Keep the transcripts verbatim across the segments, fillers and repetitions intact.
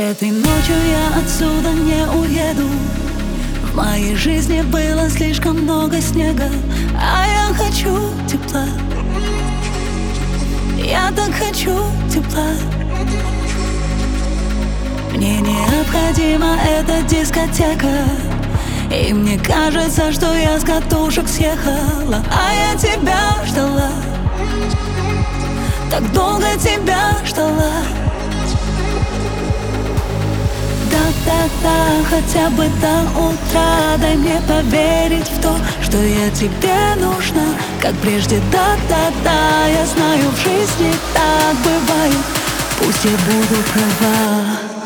Этой ночью я отсюда не уеду. В моей жизни было слишком много снега, а я хочу тепла. Я так хочу тепла. Мне необходима эта дискотека, и мне кажется, что я с катушек съехала. А я тебя ждала, так долго тебя ждала. Да-да-да, хотя бы до утра дай мне поверить в то, что я тебе нужна, как прежде. Да-да-да, я знаю, в жизни так бывает, пусть я буду права.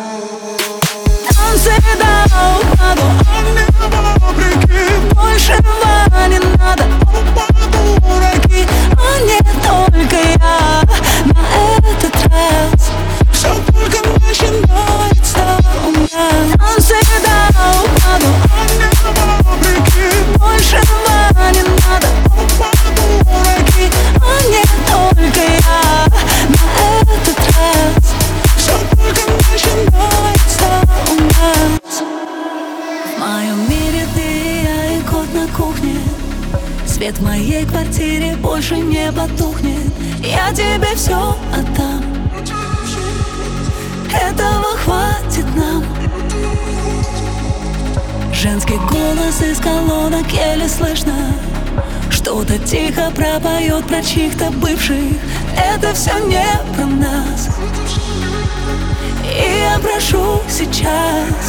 Танцы до упаду, а мне вопреки. Большего не надо, упаду дураки. А не только я на этот раз, все только начинается у меня. Танцы до упаду, а мне вопреки. Большего не надо, упаду дураки. А не только я на этот раз, все только начинается у нас. В моем мире ты и я, и кот на кухне. Свет в моей квартире больше не потухнет. Я тебе все отдам, этого хватит нам. Женский голос из колонок еле слышно, что-то тихо пропоет про чьих-то бывших. Это все не про нас, и я прошу сейчас.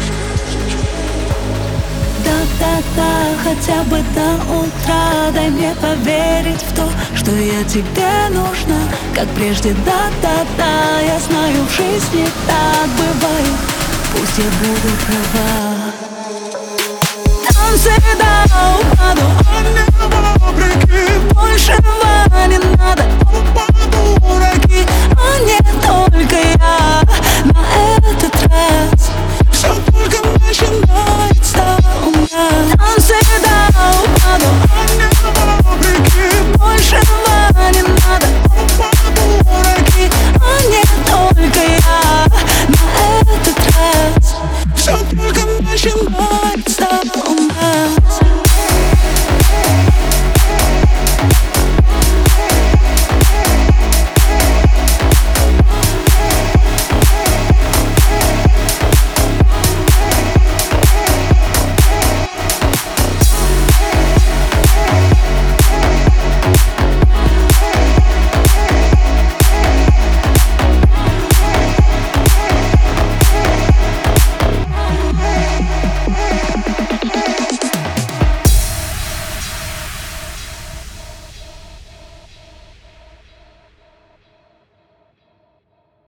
Да-да-да, хотя бы до утра дай мне поверить в то, что я тебе нужна, как прежде. Да-да-да, я знаю, в жизни так бывает, пусть я буду права. Танцы до упаду, а мне вопреки. Большего не надо, упаду